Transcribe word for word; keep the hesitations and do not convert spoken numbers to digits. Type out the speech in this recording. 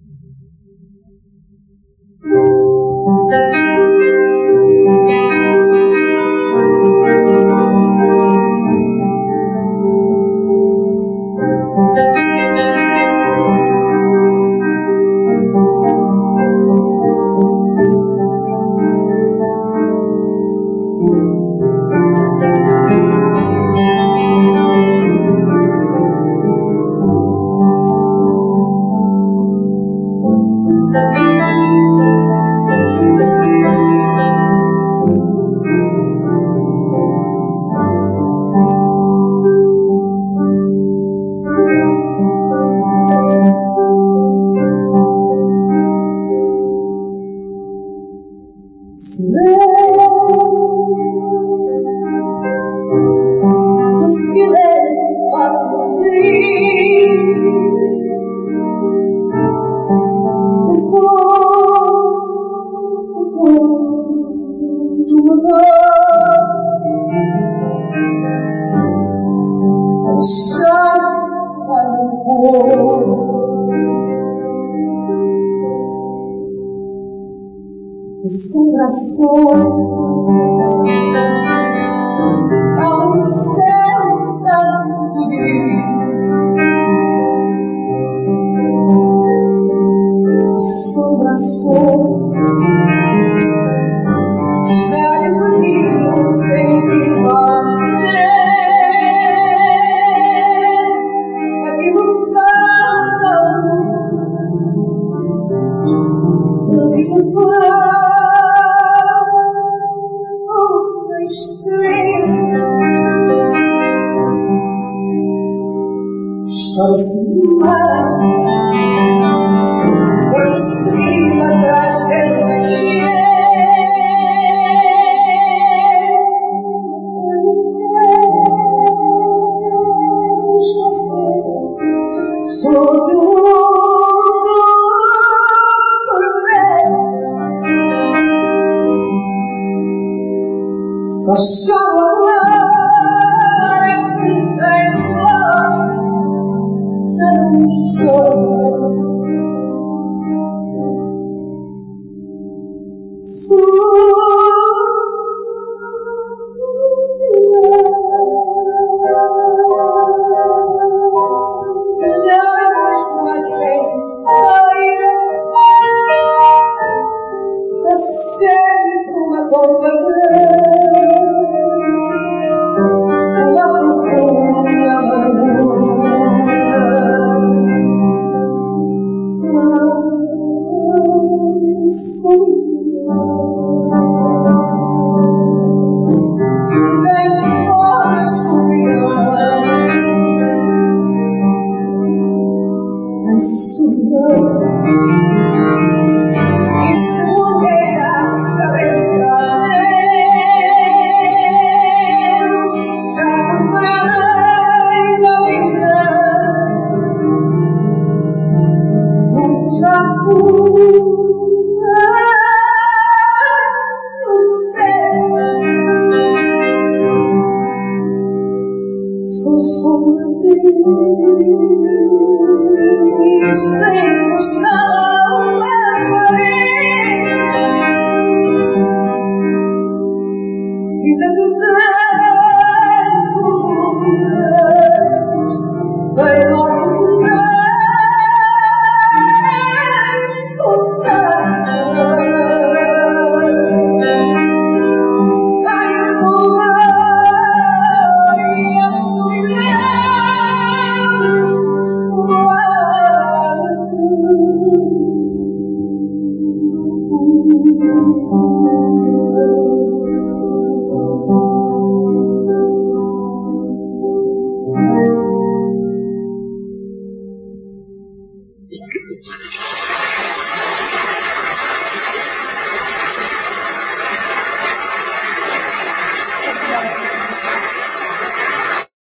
O silêncio faz sorrir o corpo do amor, o chão para o corpo. Assombração ao céu tanto grito, assombração já lhe perdido sem que você aqui me falta aqui me falta chora-se no mar quando seguindo atrás dela é não sei esquecer sobre o mundo só choro agora que tenho já não choro. Olhamos com a ceia é sempre uma companhia, uma profunda amargura. E tem formas copiadas a sua e se morrer a cabeça deles já lembrarei da vida o que já fui.